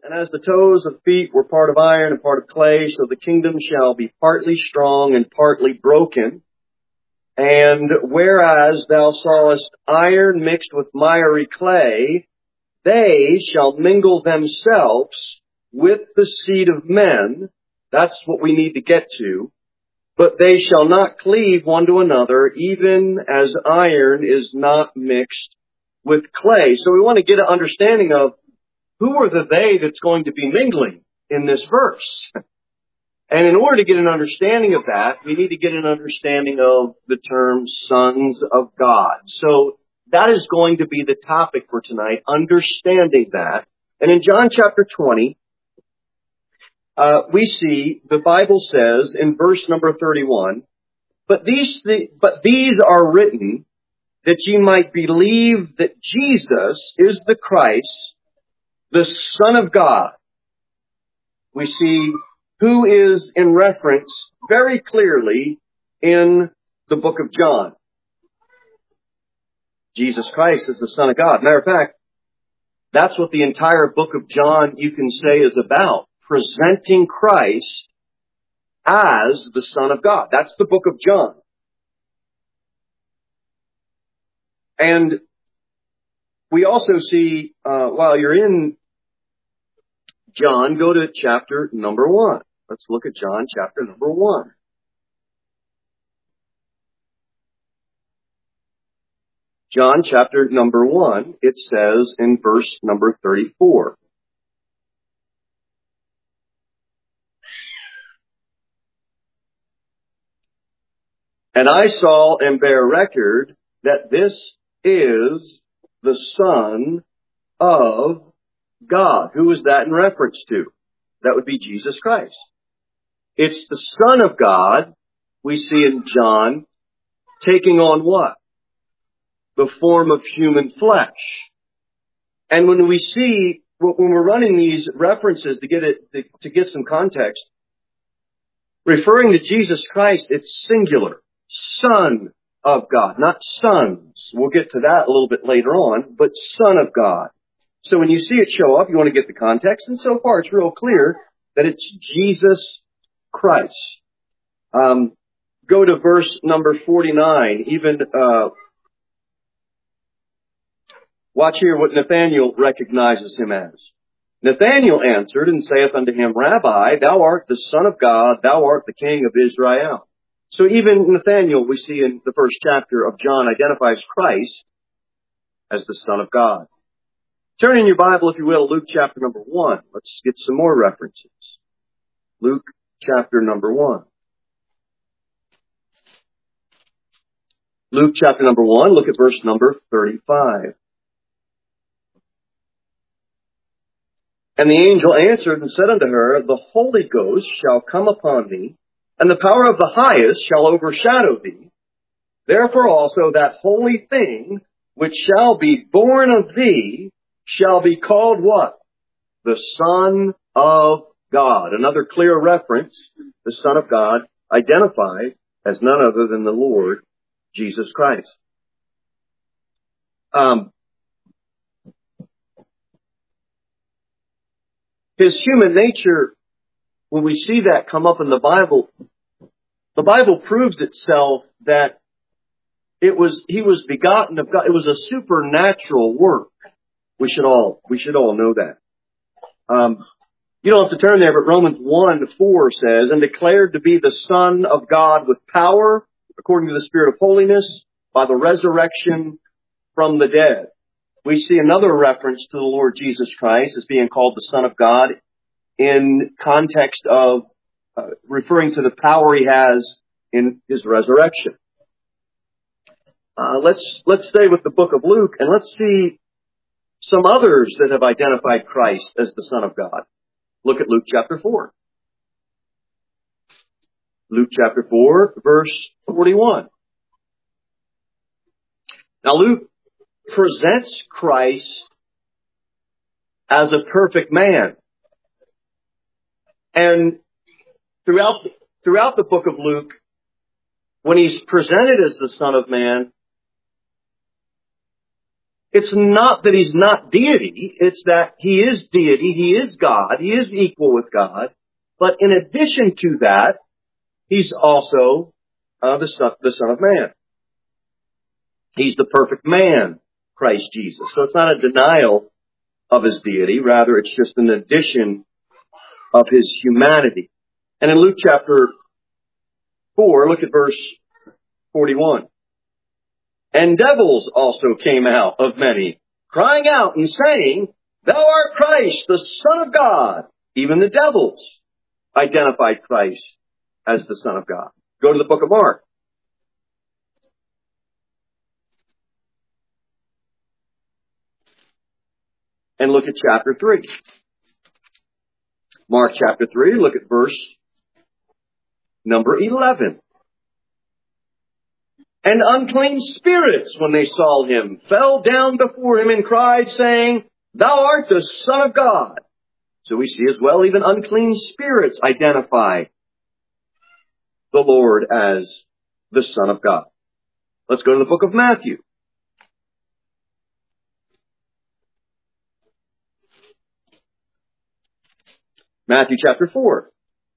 And as the toes of feet were part of iron and part of clay, so the kingdom shall be partly strong and partly broken. And whereas thou sawest iron mixed with miry clay, they shall mingle themselves with the seed of men. That's what we need to get to. But they shall not cleave one to another, even as iron is not mixed with clay. So we want to get an understanding of who are the they that's going to be mingling in this verse. And in order to get an understanding of that, we need to get an understanding of the term sons of God. So that is going to be the topic for tonight, understanding that. And in John chapter 20, we see the Bible says in verse number 31, but these are written that ye might believe that Jesus is the Christ, the Son of God. We see who is in reference very clearly in the book of John. Jesus Christ is the Son of God. Matter of fact, that's what the entire book of John, you can say, is about. Presenting Christ as the Son of God. That's the book of John. And we also see, while you're in John, go to chapter number 1. Let's look at John chapter number 1. John chapter number 1, it says in verse number 34. And I saw and bear record that this is the Son of God. Who is that in reference to? That would be Jesus Christ. It's the Son of God, we see in John, taking on what? The form of human flesh. And when we see, when we're running these references to get some context, referring to Jesus Christ, it's singular. Son of God, not sons. We'll get to that a little bit later on, but Son of God. So when you see it show up, you want to get the context, and so far it's real clear that it's Jesus Christ. Go to verse number 49. Even watch here what Nathanael recognizes him as. Nathanael answered and saith unto him, Rabbi, thou art the Son of God, thou art the King of Israel. So even Nathanael, we see in the first chapter of John, identifies Christ as the Son of God. Turn in your Bible, if you will, Luke chapter number 1. Let's get some more references. Luke chapter number 1. Luke chapter number 1, look at verse number 35. And the angel answered and said unto her, The Holy Ghost shall come upon thee, and the power of the highest shall overshadow thee. Therefore also that holy thing which shall be born of thee shall be called what? The Son of God. Another clear reference, the Son of God, identified as none other than the Lord Jesus Christ. His human nature, when we see that come up in the Bible proves itself that he was begotten of God. It was a supernatural work. We should all know that. You don't have to turn there, but Romans 1:4 says, And declared to be the Son of God with power, according to the Spirit of holiness, by the resurrection from the dead. We see another reference to the Lord Jesus Christ as being called the Son of God in context of referring to the power he has in his resurrection. Let's stay with the book of Luke and let's see some others that have identified Christ as the Son of God. Look at Luke chapter 4. Luke chapter 4, verse 41. Now Luke presents Christ as a perfect man. And throughout the book of Luke, when he's presented as the Son of Man, It's not that he's not deity. It's that he is deity. He is God. He is equal with God. But in addition to that, he's also the Son of Man. He's the perfect man, Christ Jesus. So it's not a denial of his deity. Rather, it's just an addition of his humanity. And in Luke chapter 4, look at verse 41. And devils also came out of many, crying out and saying, Thou art Christ, the Son of God. Even the devils identified Christ as the Son of God. Go to the book of Mark. And look at chapter 3. Mark chapter 3, look at verse number 11. And unclean spirits, when they saw him, fell down before him and cried, saying, Thou art the Son of God. So we see as well, even unclean spirits identify the Lord as the Son of God. Let's go to the book of Matthew. Matthew chapter 4.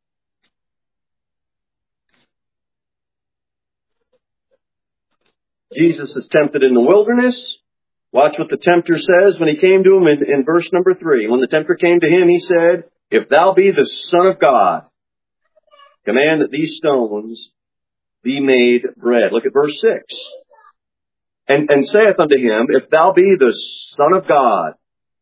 Jesus is tempted in the wilderness. Watch what the tempter says when he came to him in verse number 3. When the tempter came to him, he said, If thou be the Son of God, command that these stones be made bread. Look at verse 6. And saith unto him, If thou be the Son of God.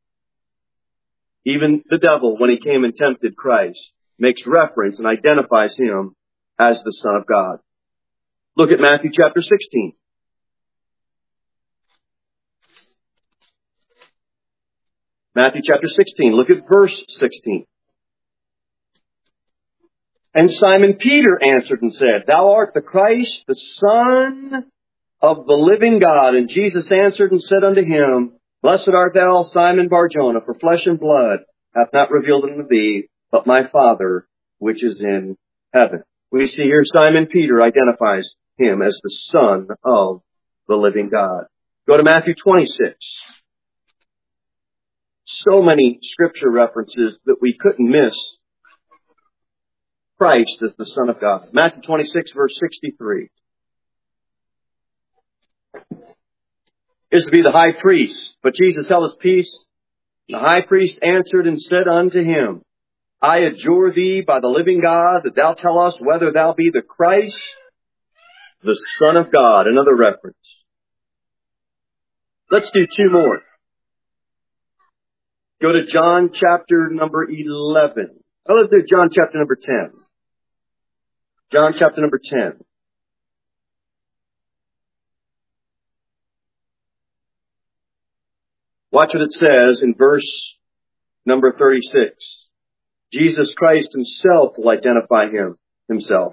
Even the devil, when he came and tempted Christ, makes reference and identifies him as the Son of God. Look at Matthew chapter 16. Matthew chapter 16, look at verse 16. And Simon Peter answered and said, Thou art the Christ, the Son of the living God. And Jesus answered and said unto him, Blessed art thou, Simon Bar-Jonah, for flesh and blood hath not revealed it unto thee, but my Father which is in heaven. We see here Simon Peter identifies him as the Son of the living God. Go to Matthew 26. So many scripture references that we couldn't miss Christ as the Son of God. Matthew 26, verse 63. Is to be the high priest. But Jesus held his peace. The high priest answered and said unto him, I adjure thee by the living God that thou tell us whether thou be the Christ, the Son of God. Another reference. Let's do two more. Go to John chapter number 11. Let's do John chapter number 10. John chapter number 10. Watch what it says in verse number 36. Jesus Christ himself will identify himself.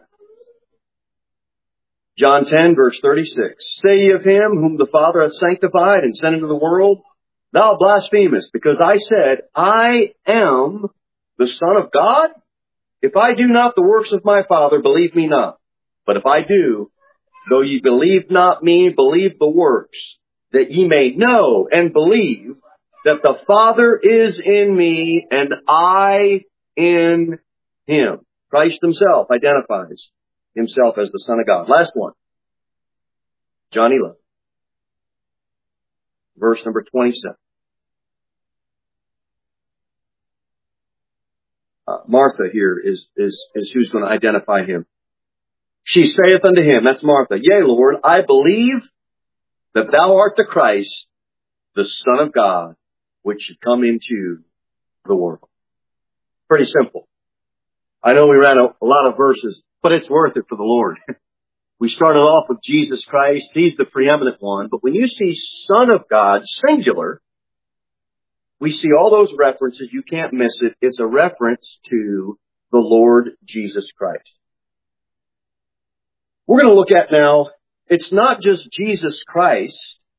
John 10, verse 36. Say ye of him whom the Father hath sanctified and sent into the world, Thou blasphemest, because I said, I am the Son of God? If I do not the works of my Father, believe me not. But if I do, though ye believe not me, believe the works, that ye may know and believe that the Father is in me and I in him. Christ himself identifies himself as the Son of God. Last one. John 11. Verse number 27. Martha here is who's going to identify him. She saith unto him, that's Martha, Yea, Lord, I believe that thou art the Christ, the Son of God, which should come into the world. Pretty simple. I know we ran a lot of verses, but it's worth it for the Lord. We started off with Jesus Christ. He's the preeminent one. But when you see Son of God, singular, we see all those references. You can't miss it. It's a reference to the Lord Jesus Christ. We're going to look at now, it's not just Jesus Christ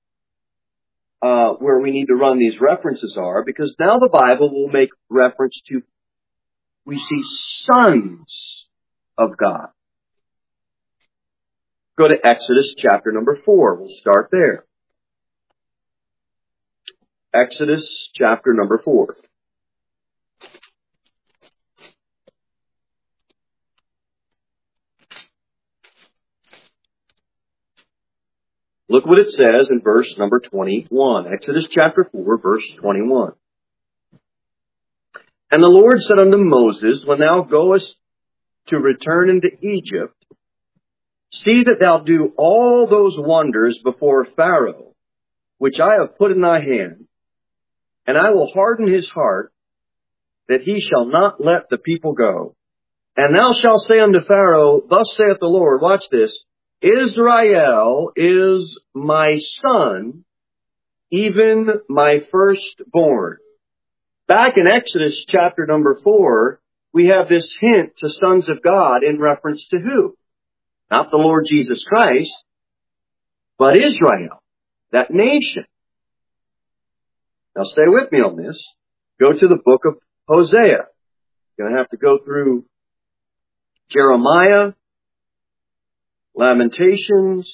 where we need to run these references are, because now the Bible will make reference to, we see sons of God. Go to Exodus chapter number 4. We'll start there. Exodus chapter number 4. Look what it says in verse number 21. Exodus chapter 4, verse 21. And the Lord said unto Moses, when thou goest to return into Egypt, see that thou do all those wonders before Pharaoh, which I have put in thy hand, and I will harden his heart, that he shall not let the people go. And thou shalt say unto Pharaoh, thus saith the Lord, watch this, Israel is my son, even my firstborn. Back in Exodus chapter number 4, we have this hint to sons of God in reference to who? Not the Lord Jesus Christ, but Israel, that nation. Now stay with me on this. Go to the book of Hosea. You're going to have to go through Jeremiah, Lamentations,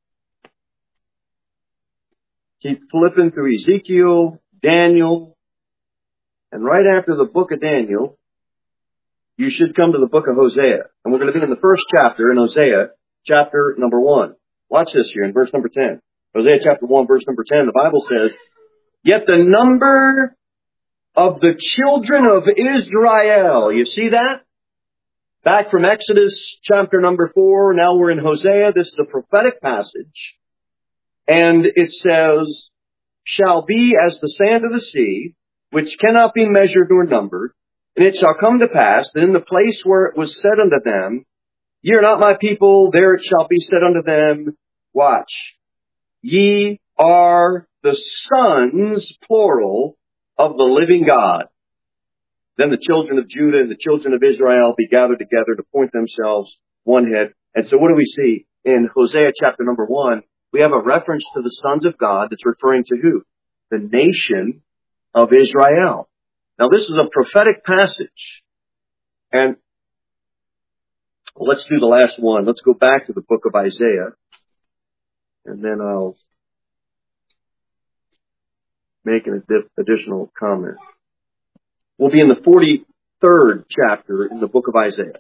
keep flipping through Ezekiel, Daniel, and right after the book of Daniel, you should come to the book of Hosea. And we're going to be in the first chapter in Hosea, chapter number 1. Watch this here in verse number 10. Hosea chapter 1, verse number 10, the Bible says, yet the number of the children of Israel, you see that? Back from Exodus chapter number 4, now we're in Hosea. This is a prophetic passage. And it says, shall be as the sand of the sea, which cannot be measured nor numbered. And it shall come to pass that in the place where it was said unto them, ye are not my people, there it shall be said unto them, watch, ye are the sons, plural, of the living God. Then the children of Judah and the children of Israel be gathered together to point themselves one head. And so what do we see in Hosea chapter number 1? We have a reference to the sons of God that's referring to who? The nation of Israel. Now this is a prophetic passage. And let's do the last one. Let's go back to the book of Isaiah. And then I'll make an additional comment. We'll be in the 43rd chapter in the book of Isaiah.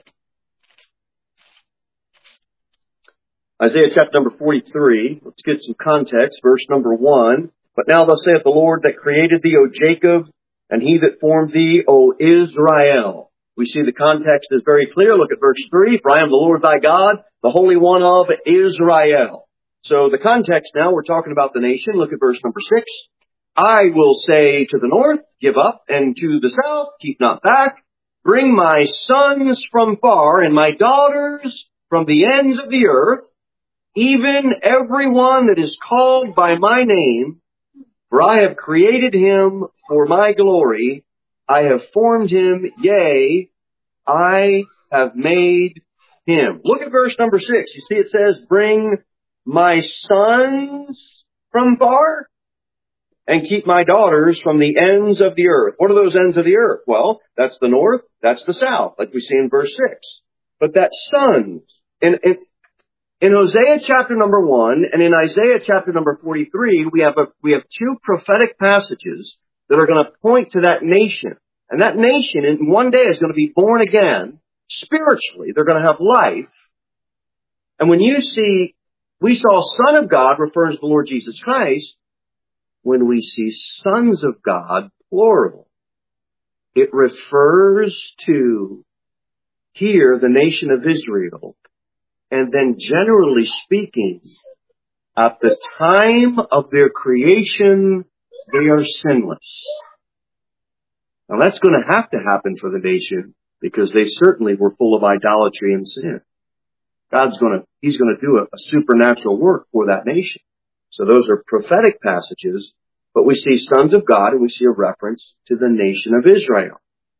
Isaiah chapter number 43. Let's get some context. Verse number 1. But now thus saith the Lord that created thee, O Jacob, and he that formed thee, O Israel. We see the context is very clear. Look at verse 3. For I am the Lord thy God, the Holy One of Israel. So the context now, we're talking about the nation. Look at verse number 6. I will say to the north, give up, and to the south, keep not back. Bring my sons from far, and my daughters from the ends of the earth, even every one that is called by my name. For I have created him for my glory. I have formed him, yea, I have made him. Look at verse number 6. You see it says, bring my sons from far, and keep my daughters from the ends of the earth. What are those ends of the earth? Well, that's the north, that's the south, like we see in verse 6. But that sons, in Hosea chapter number 1 and in Isaiah chapter number 43, we have two prophetic passages that are going to point to that nation. And that nation in one day is going to be born again spiritually. They're going to have life. And when you see, we saw Son of God refers to the Lord Jesus Christ. When we see sons of God, plural, it refers to here the nation of Israel. And then generally speaking, at the time of their creation, they are sinless. Now that's going to happen for the nation because they certainly were full of idolatry and sin. He's going to do a supernatural work for that nation. So those are prophetic passages, but we see sons of God and we see a reference to the nation of Israel.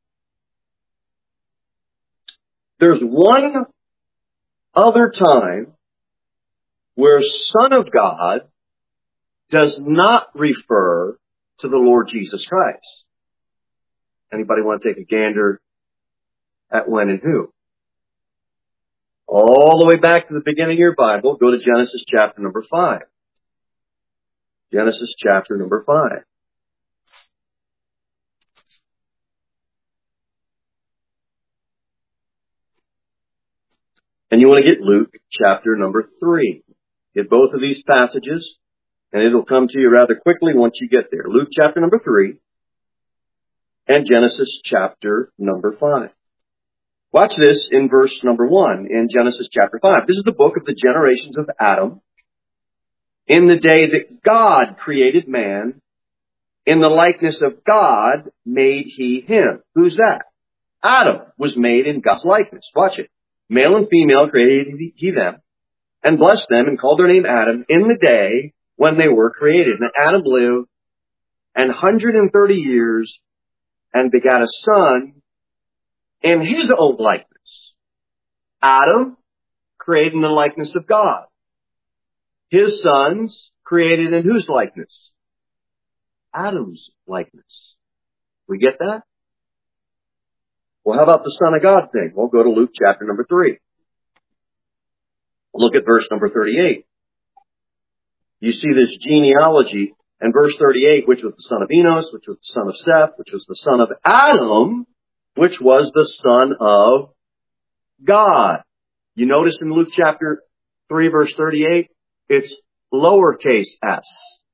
There's one other time where Son of God does not refer to the Lord Jesus Christ. Anybody want to take a gander at when and who? All the way back to the beginning of your Bible, go to Genesis chapter number 5. Genesis chapter number 5. And you want to get Luke chapter number 3. Get both of these passages, and it'll come to you rather quickly once you get there. Luke chapter number 3 and Genesis chapter number 5. Watch this in verse number 1 in Genesis chapter 5. This is the book of the generations of Adam. In the day that God created man, in the likeness of God made he him. Who's that? Adam was made in God's likeness. Watch it. Male and female created he them, and blessed them, and called their name Adam in the day when they were created. And Adam lived 130 years and begat a son in his own likeness. Adam created in the likeness of God. His sons created in whose likeness? Adam's likeness. We get that? Well, how about the Son of God thing? We'll go to Luke chapter number 3. Look at verse number 38. You see this genealogy, and verse 38, which was the son of Enos, which was the son of Seth, which was the son of Adam, which was the son of God. You notice in Luke chapter 3, verse 38, it's lowercase s.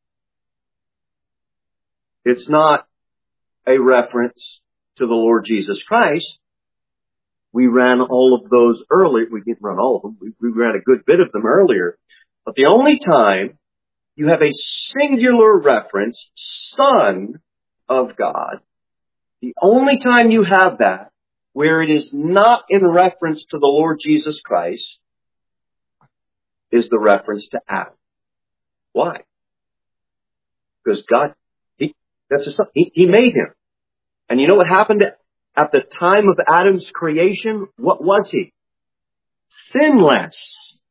It's not a reference to the Lord Jesus Christ. We ran all of those earlier. We didn't run all of them. We ran a good bit of them earlier. But the only time you have a singular reference, Son of God, the only time you have that where it is not in reference to the Lord Jesus Christ is the reference to Adam. Why? Because God, that's his son. He made him. And you know what happened at the time of Adam's creation? What was he? Sinless.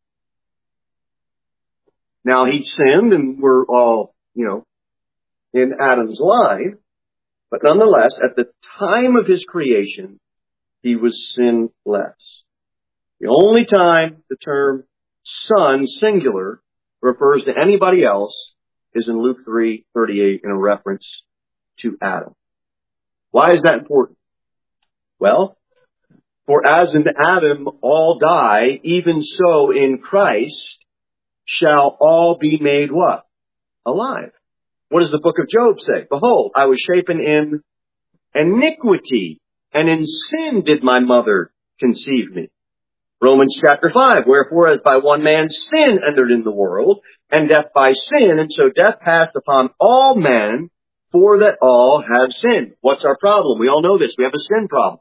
Now he sinned and we're all, in Adam's line. But nonetheless, at the time of his creation, he was sinless. The only time the term son, singular, refers to anybody else is in Luke 3:38 in a reference to Adam. Why is that important? Well, for as in Adam all die, even so in Christ shall all be made what? Alive. What does the book of Job say? Behold, I was shapen in iniquity, and in sin did my mother conceive me. Romans chapter 5, wherefore as by one man sin entered in the world, and death by sin, and so death passed upon all men, for that all have sinned. What's our problem? We all know this. We have a sin problem.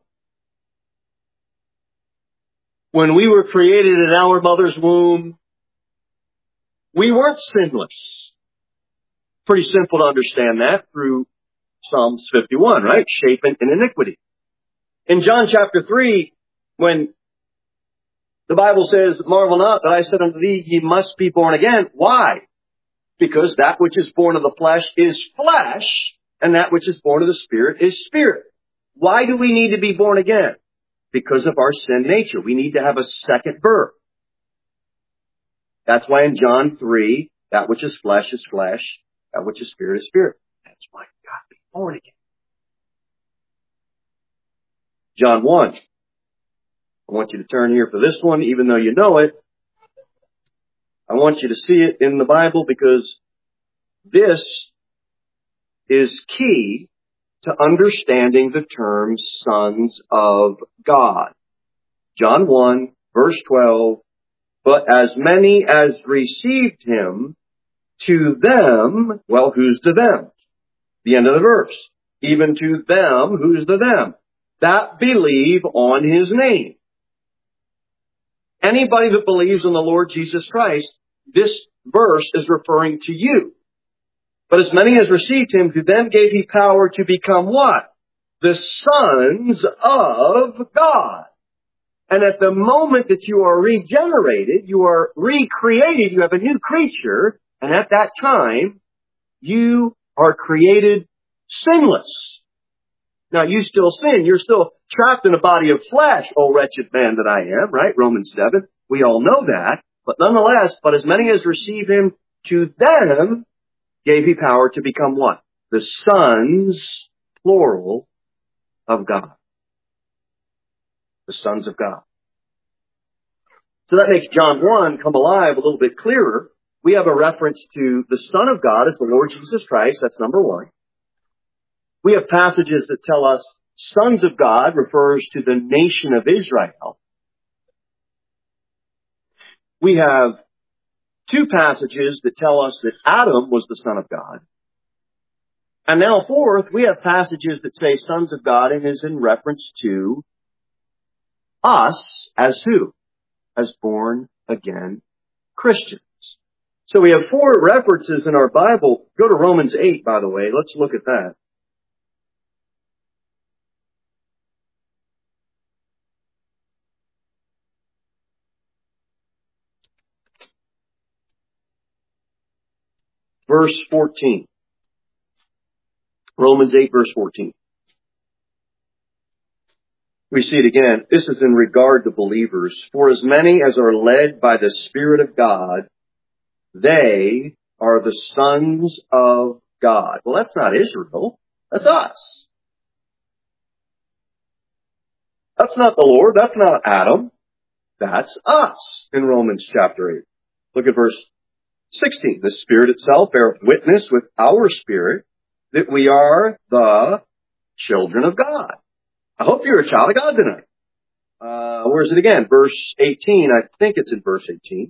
When we were created in our mother's womb, we weren't sinless. Pretty simple to understand that through Psalms 51, right? Shapen in iniquity. In John chapter 3, when the Bible says, marvel not that I said unto thee, ye must be born again. Why? Because that which is born of the flesh is flesh, and that which is born of the Spirit is spirit. Why do we need to be born again? Because of our sin nature. We need to have a second birth. That's why in John 3, that which is flesh, that which is spirit. That's why you got to be born again. John 1. I want you to turn here for this one, even though you know it. I want you to see it in the Bible because this is key to understanding the term sons of God. John 1, verse 12, but as many as received him, to them, well, who's the them? The end of the verse. Even to them, who's the them? That believe on his name. Anybody that believes in the Lord Jesus Christ, this verse is referring to you. But as many as received him, to them gave he power to become what? The sons of God. And at the moment that you are regenerated, you are recreated, you have a new creature, and at that time, you are created sinless. Now, you still sin. You're still trapped in a body of flesh, O wretched man that I am, right? Romans 7. We all know that. But nonetheless, but as many as receive him, to them gave he power to become what? The sons, plural, of God. The sons of God. So that makes John 1 come alive a little bit clearer. We have a reference to the Son of God as the Lord Jesus Christ. That's number one. We have passages that tell us sons of God refers to the nation of Israel. We have two passages that tell us that Adam was the Son of God. And now fourth, we have passages that say sons of God and is in reference to us as who? As born again Christians. So we have four references in our Bible. Go to Romans 8, by the way. Let's look at that. Verse 14. Romans 8, verse 14. We see it again. This is in regard to believers. For as many as are led by the Spirit of God, they are the sons of God. Well, that's not Israel. That's us. That's not the Lord. That's not Adam. That's us in Romans chapter 8. Look at verse 16. The Spirit itself beareth witness with our spirit that we are the children of God. I hope you're a child of God tonight. Where is it again? Verse 18. I think it's in verse 18.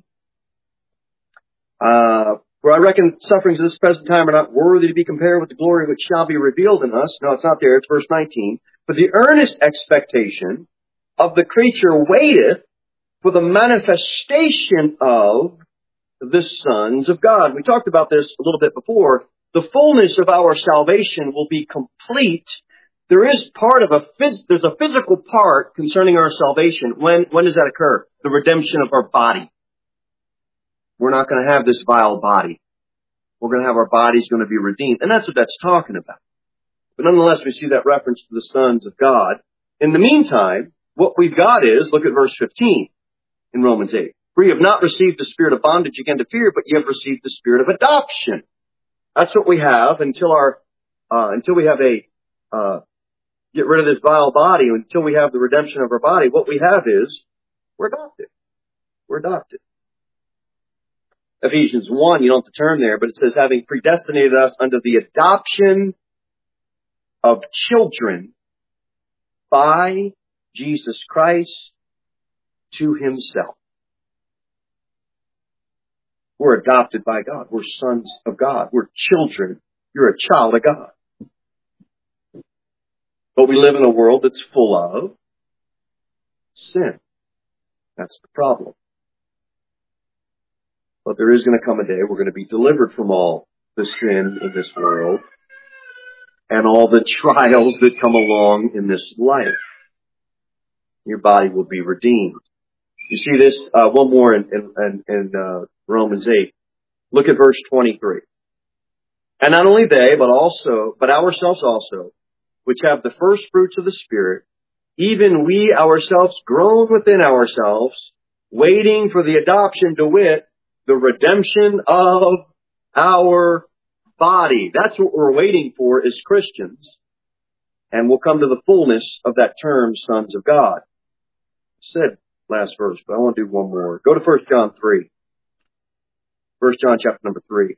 For I reckon sufferings of this present time are not worthy to be compared with the glory which shall be revealed in us. No, it's not there. It's verse 19. But the earnest expectation of the creature waiteth for the manifestation of the sons of God. We talked about this a little bit before. The fullness of our salvation will be complete. There is there's a physical part concerning our salvation. When does that occur? The redemption of our body. We're not going to have this vile body. We're going to have our bodies going to be redeemed. And that's what that's talking about. But nonetheless, we see that reference to the sons of God. In the meantime, what we've got is, look at verse 15 in Romans 8. For you have not received the spirit of bondage again to fear, but you have received the spirit of adoption. That's what we have until we have get rid of this vile body, until we have the redemption of our body. What we have is, we're adopted. We're adopted. Ephesians 1, you don't have to turn there, but it says, having predestinated us unto the adoption of children by Jesus Christ to himself. We're adopted by God. We're sons of God. We're children. You're a child of God. But we live in a world that's full of sin. That's the problem. But there is going to come a day we're going to be delivered from all the sin in this world and all the trials that come along in this life. Your body will be redeemed. You see this, one more in Romans 8. Look at verse 23. And not only they, but ourselves also, which have the first fruits of the Spirit, even we ourselves groan within ourselves, waiting for the adoption, to wit, the redemption of our body. That's what we're waiting for as Christians. And we'll come to the fullness of that term, sons of God. I said last verse, but I want to do one more. Go to 1 John 3. 1 John chapter number 3.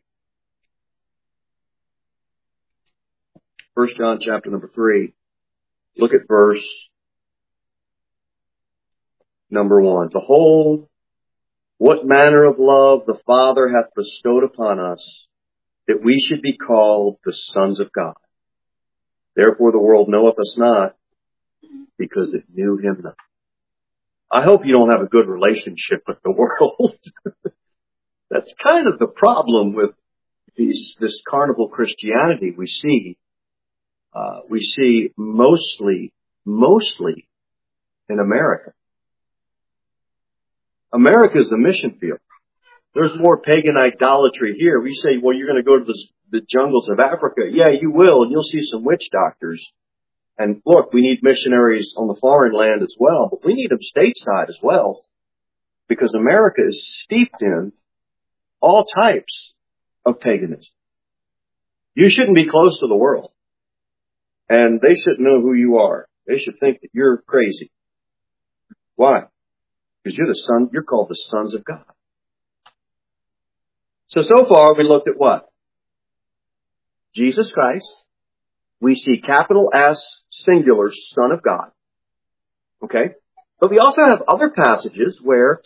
1 John chapter number 3. Look at verse number 1. Behold, what manner of love the Father hath bestowed upon us, that we should be called the sons of God. Therefore the world knoweth us not, because it knew him not. I hope you don't have a good relationship with the world. That's kind of the problem with this carnival Christianity we see. We see mostly in America. America is the mission field. There's more pagan idolatry here. We say, well, you're going to go to the jungles of Africa. Yeah, you will, and you'll see some witch doctors. And look, we need missionaries on the foreign land as well, but we need them stateside as well, because America is steeped in all types of paganism. You shouldn't be close to the world, and they shouldn't know who you are. They should think that you're crazy. Why? Because you're called the sons of God. So far we looked at what? Jesus Christ. We see capital S, singular, Son of God. Okay? But we also have other passages where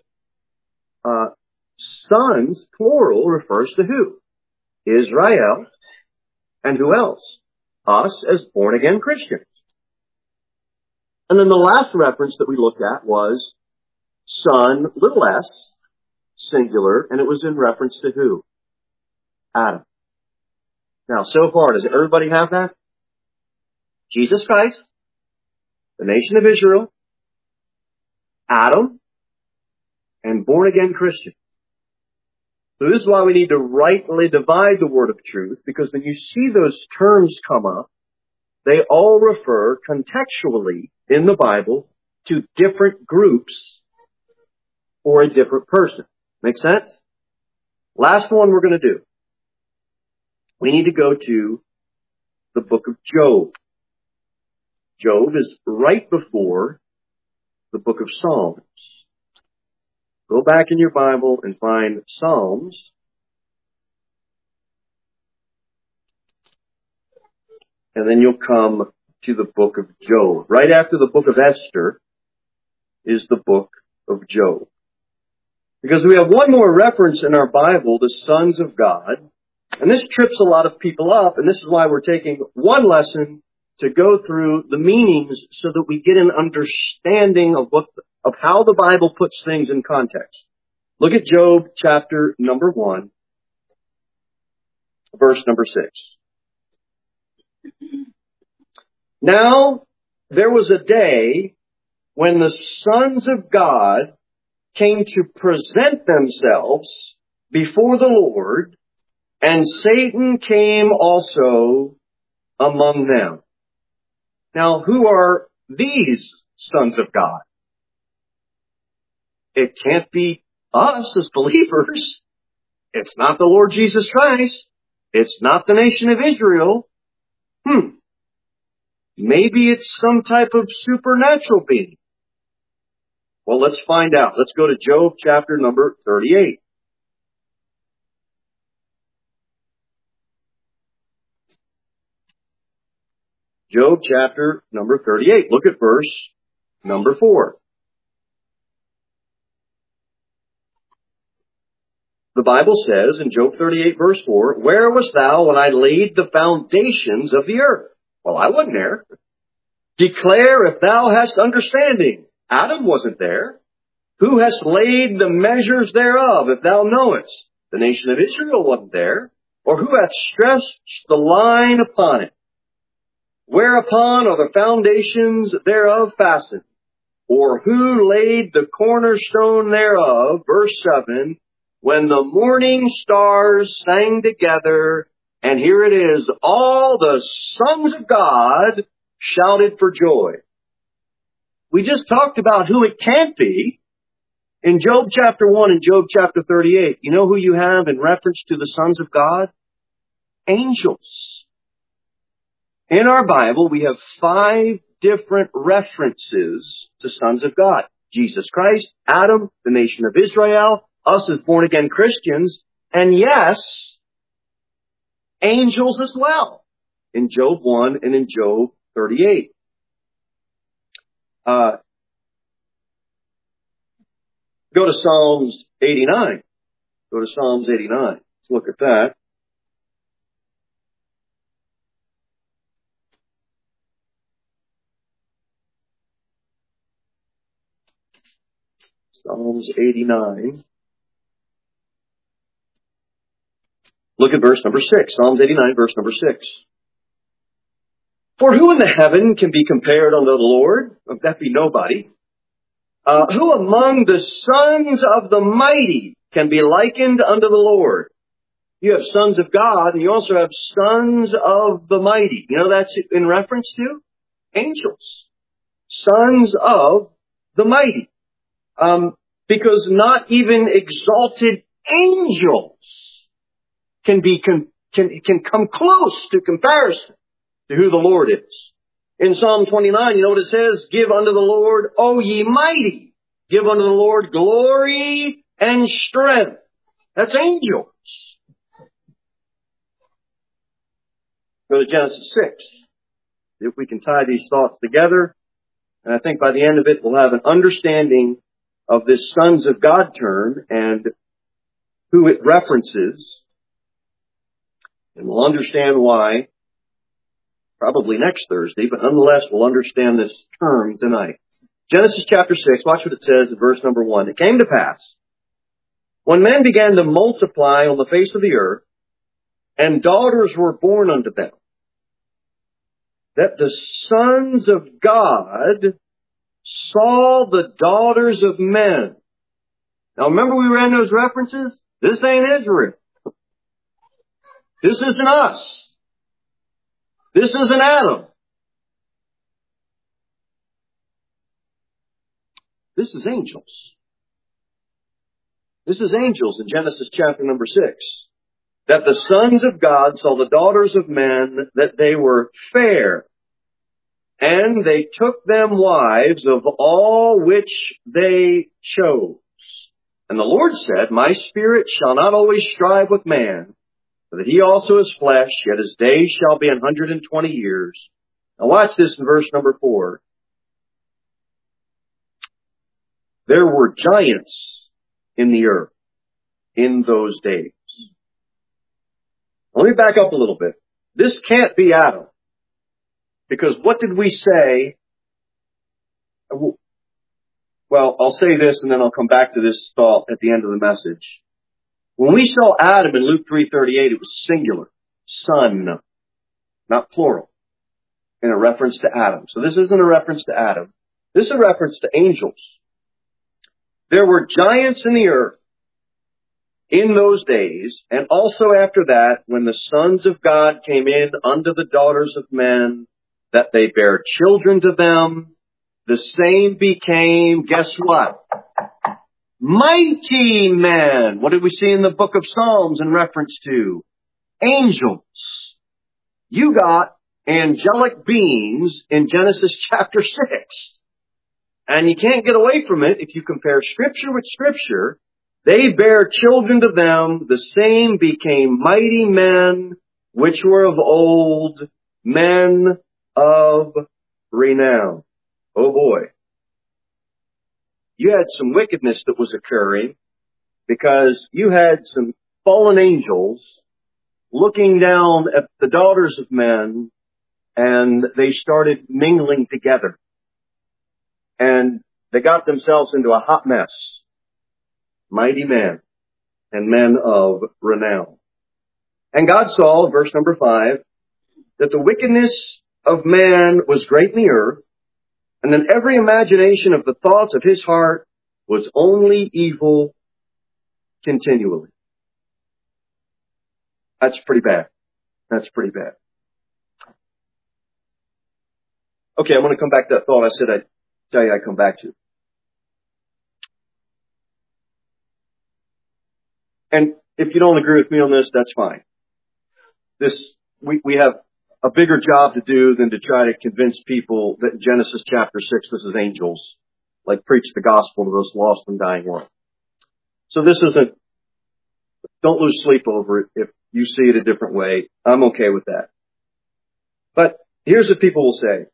sons, plural, refers to who? Israel. And who else? Us as born-again Christians. And then the last reference that we looked at was son, little s, singular, and it was in reference to who? Adam. Now, so far, does everybody have that? Jesus Christ, the nation of Israel, Adam, and born-again Christian. So this is why we need to rightly divide the word of truth, because when you see those terms come up, they all refer contextually in the Bible to different groups or a different person. Make sense? Last one we're going to do. We need to go to the book of Job. Job is right before the book of Psalms. Go back in your Bible and find Psalms. And then you'll come to the book of Job. Right after the book of Esther is the book of Job. Because we have one more reference in our Bible, the sons of God. And this trips a lot of people up, and this is why we're taking one lesson to go through the meanings so that we get an understanding of how the Bible puts things in context. Look at Job chapter number 1, verse number 6. Now, there was a day when the sons of God came to present themselves before the Lord, and Satan came also among them. Now, who are these sons of God? It can't be us as believers. It's not the Lord Jesus Christ. It's not the nation of Israel. Maybe it's some type of supernatural being. Well, let's find out. Let's go to Job chapter number 38. Job chapter number 38. Look at verse number 4. The Bible says in Job 38 verse 4, "Where wast thou when I laid the foundations of the earth?" Well, I wasn't there. "Declare if thou hast understanding." Adam wasn't there. "Who hast laid the measures thereof, if thou knowest?" The nation of Israel wasn't there. "Or who hath stretched the line upon it? Whereupon are the foundations thereof fastened? Or who laid the cornerstone thereof?" Verse 7, "When the morning stars sang together," and here it is, "all the sons of God shouted for joy." We just talked about who it can't be. In Job chapter 1 and Job chapter 38, you know who you have in reference to the sons of God? Angels. In our Bible, we have 5 different references to sons of God. Jesus Christ, Adam, the nation of Israel, us as born-again Christians, and yes, angels as well, in Job 1 and in Job 38. Go to Psalms 89. Go to Psalms 89. Let's look at that. Psalms 89. Look at verse number 6. Psalms 89, verse number 6. "For who in the heaven can be compared unto the Lord?" That be nobody. "Who among the sons of the mighty can be likened unto the Lord?" You have sons of God, and you also have sons of the mighty. You know that's in reference to? Angels. Sons of the mighty. Because not even exalted angels can come close to comparison to who the Lord is. In Psalm 29, you know what it says? "Give unto the Lord, O ye mighty, give unto the Lord glory and strength. That's angels. Go to Genesis 6. If we can tie these thoughts together, and I think by the end of it we'll have an understanding of this sons of God term and who it references. And we'll understand why, probably next Thursday, but nonetheless we'll understand this term tonight. Genesis chapter 6, watch what it says in verse number 1. It came to pass, when men began to multiply on the face of the earth, and daughters were born unto them, that the sons of God saw the daughters of men. Now remember we ran those references? This ain't Israel. This isn't us. This isn't Adam. This is angels. This is angels in Genesis chapter number 6. That the sons of God saw the daughters of men, that they were fair, and they took them wives of all which they chose. And the Lord said, My spirit shall not always strive with man, for that he also is flesh, yet his days shall be 120 years. Now watch this in verse number 4. There were giants in the earth in those days. Let me back up a little bit. This can't be Adam. Because what did we say? Well, I'll say this and then I'll come back to this thought at the end of the message. When we saw Adam in Luke 3:38, it was singular. Son. Not plural. In a reference to Adam. So this isn't a reference to Adam. This is a reference to angels. There were giants in the earth in those days, and also after that, when the sons of God came in unto the daughters of men, that they bare children to them, the same became, guess what? Mighty men. What did we see in the book of Psalms in reference to? Angels. You got angelic beings in Genesis chapter 6. And you can't get away from it if you compare Scripture with Scripture. They bare children to them, the same became mighty men, which were of old, men of renown. Oh boy. You had some wickedness that was occurring because you had some fallen angels looking down at the daughters of men, and they started mingling together. And they got themselves into a hot mess. Mighty men and men of renown. And God saw, verse number 5, that the wickedness of man was great in the earth, and that every imagination of the thoughts of his heart was only evil continually. That's pretty bad. That's pretty bad. Okay, I'm going to come back to that thought I said I'd tell you I'd come back to. And if you don't agree with me on this, that's fine. We have a bigger job to do than to try to convince people that in Genesis chapter 6, this is angels, like preach the gospel to those lost and dying ones. So this isn't, don't lose sleep over it if you see it a different way. I'm okay with that. But here's what people will say.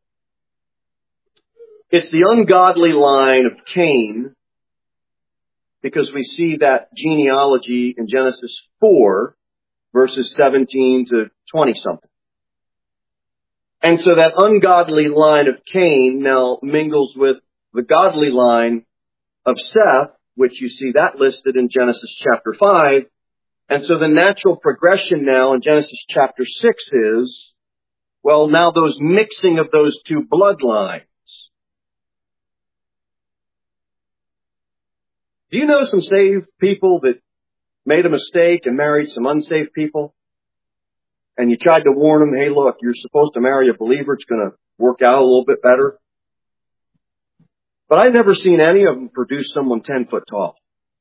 It's the ungodly line of Cain, because we see that genealogy in Genesis 4, verses 17 to 20-something. And so that ungodly line of Cain now mingles with the godly line of Seth, which you see that listed in Genesis chapter 5. And so the natural progression now in Genesis chapter 6 is, well, now those mixing of those two bloodlines. Do you know some saved people that made a mistake and married some unsaved people? And you tried to warn them, hey, look, you're supposed to marry a believer. It's going to work out a little bit better. But I've never seen any of them produce someone 10 foot tall.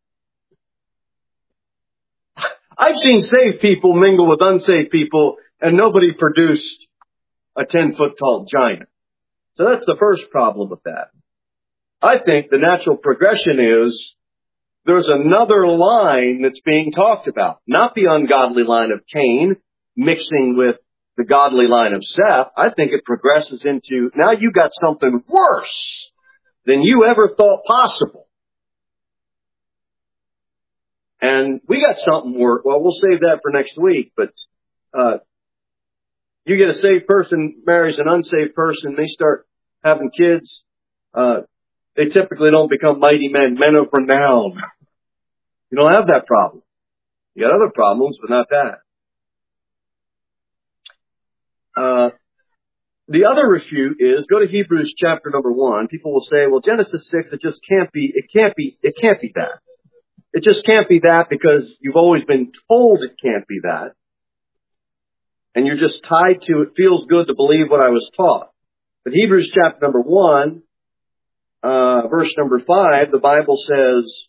I've seen saved people mingle with unsaved people, and nobody produced a 10 foot tall giant. So that's the first problem with that. I think the natural progression is there's another line that's being talked about. Not the ungodly line of Cain mixing with the godly line of Seth. I think it progresses into, now you got something worse than you ever thought possible. And we got something worse. Well, we'll save that for next week, but you get a saved person, marries an unsaved person, they start having kids. They typically don't become mighty men, men of renown. You don't have that problem. You got other problems, but not that. The other refute is, go to Hebrews chapter number 1. People will say, well, Genesis 6, it can't be that. It just can't be that because you've always been told it can't be that. And you're just tied to it. Feels good to believe what I was taught. But Hebrews chapter number 1, verse number 5, the Bible says,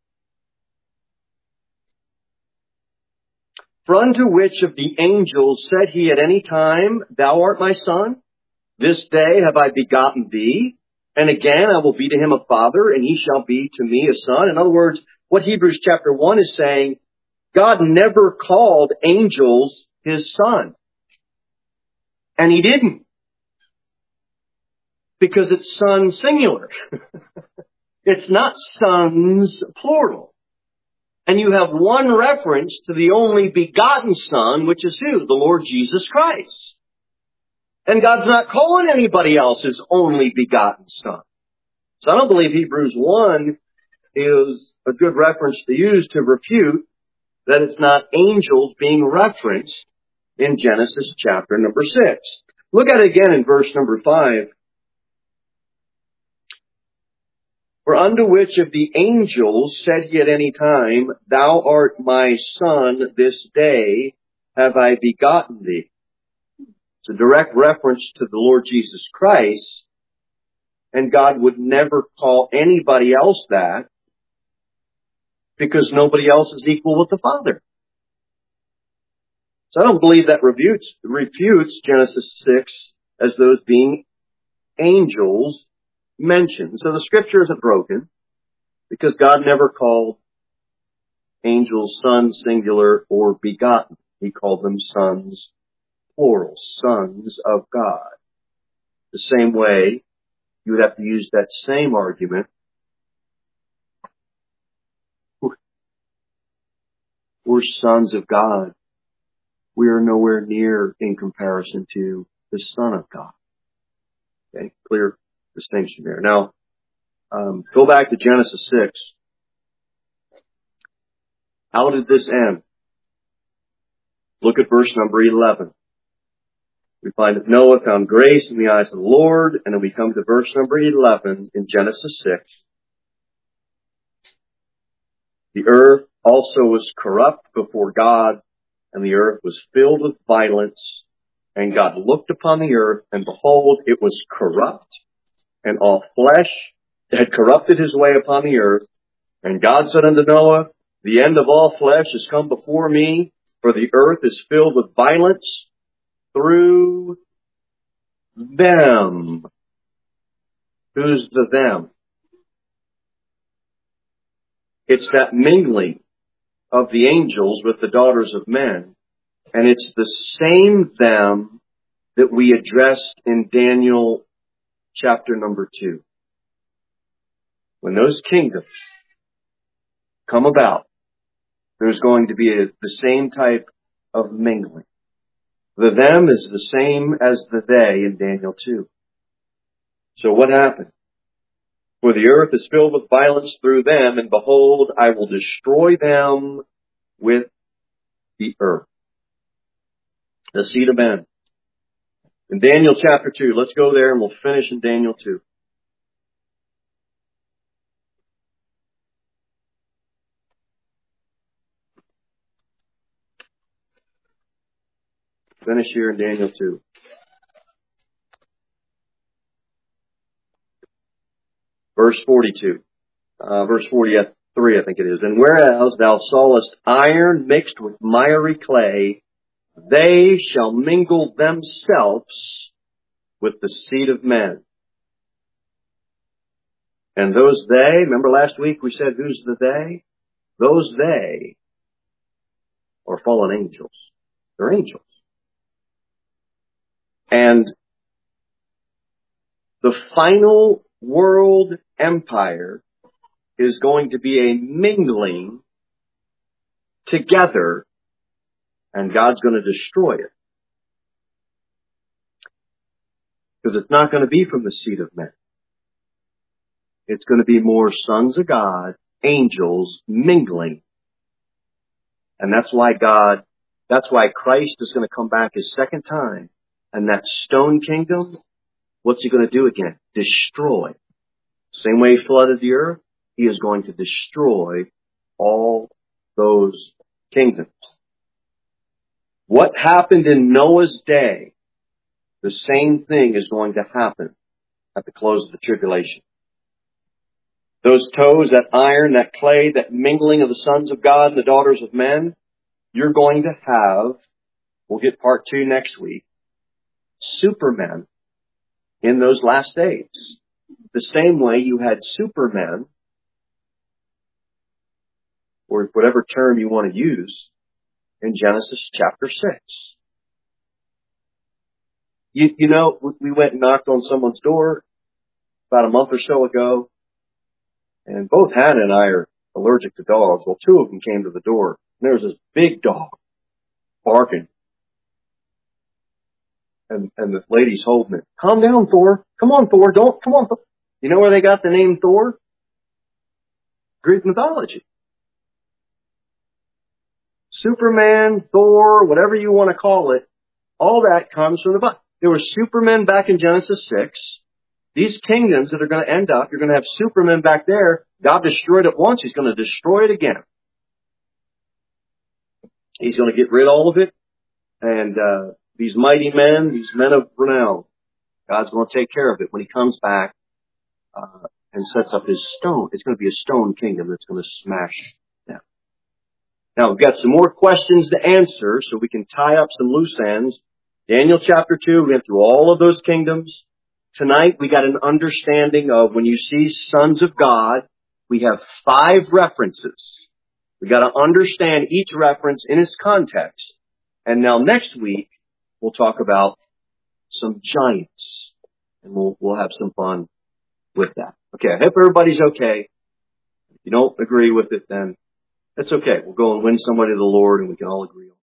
for unto which of the angels said he at any time, thou art my son? This day have I begotten thee. And again, I will be to him a father, and he shall be to me a son. In other words, what Hebrews chapter 1 is saying, God never called angels his son. And he didn't. Because it's son singular. It's not sons plural. And you have one reference to the only begotten Son, which is who? The Lord Jesus Christ. And God's not calling anybody else his only begotten Son. So I don't believe Hebrews 1 is a good reference to use to refute that it's not angels being referenced in Genesis chapter number 6. Look at it again in verse number 5. For unto which of the angels said he at any time, thou art my son, this day have I begotten thee? It's a direct reference to the Lord Jesus Christ, and God would never call anybody else that because nobody else is equal with the Father. So I don't believe that refutes Genesis 6 as those being angels mentioned. So the scriptures are broken because God never called angels sons singular or begotten. He called them sons plural, sons of God. The same way you would have to use that same argument. We're sons of God. We are nowhere near in comparison to the Son of God. Okay, clear distinction there. Now, go back to Genesis 6. How did this end? Look at verse number 11. We find that Noah found grace in the eyes of the Lord, and then we come to verse number 11 in Genesis 6. The earth also was corrupt before God, and the earth was filled with violence, and God looked upon the earth, and behold, it was corrupt, and all flesh had corrupted his way upon the earth. And God said unto Noah, the end of all flesh is come before me, for the earth is filled with violence through them. Who's the them? It's that mingling of the angels with the daughters of men. And it's the same them that we addressed in Daniel chapter number 2. When those kingdoms come about, there's going to be the same type of mingling. The them is the same as the they in Daniel 2. So what happened? For the earth is filled with violence through them, and behold, I will destroy them with the earth. The seed of men. In Daniel chapter 2, let's go there and we'll finish in Daniel 2. Finish here in Daniel 2. Verse 42. Verse 43, I think it is. And whereas thou sawest iron mixed with miry clay, they shall mingle themselves with the seed of men. And those they, remember last week we said who's the they? Those they are fallen angels. They're angels. And the final world empire is going to be a mingling together, and God's going to destroy it. Because it's not going to be from the seed of men. It's going to be more sons of God, angels, mingling. And that's why Christ is going to come back his second time. And that stone kingdom, what's he going to do again? Destroy. Same way he flooded the earth, he is going to destroy all those kingdoms. What happened in Noah's day, the same thing is going to happen at the close of the tribulation. Those toes, that iron, that clay, that mingling of the sons of God and the daughters of men, you're going to have, we'll get part 2 next week, supermen in those last days. The same way you had supermen, or whatever term you want to use, in Genesis chapter 6. You know, we went and knocked on someone's door about a month or so ago, and both Hannah and I are allergic to dogs. Well, 2 of them came to the door, and there was this big dog barking. And the lady's holding it. Calm down, Thor. Come on, Thor. Come on, Thor. You know where they got the name Thor? Greek mythology. Superman, Thor, whatever you want to call it, all that comes from the Bible. There were supermen back in Genesis 6. These kingdoms that are going to end up, you're going to have supermen back there. God destroyed it once. He's going to destroy it again. He's going to get rid of all of it. And these mighty men, these men of renown, God's going to take care of it when he comes back and sets up his stone. It's going to be a stone kingdom that's going to smash them. Now, we've got some more questions to answer so we can tie up some loose ends. Daniel chapter 2, we went through all of those kingdoms. Tonight, we got an understanding of when you see sons of God, we have 5 references. We got to understand each reference in its context. And now next week, we'll talk about some giants. And we'll have some fun with that. Okay, I hope everybody's okay. If you don't agree with it, then that's okay. We'll go and win somebody to the Lord and we can all agree on it.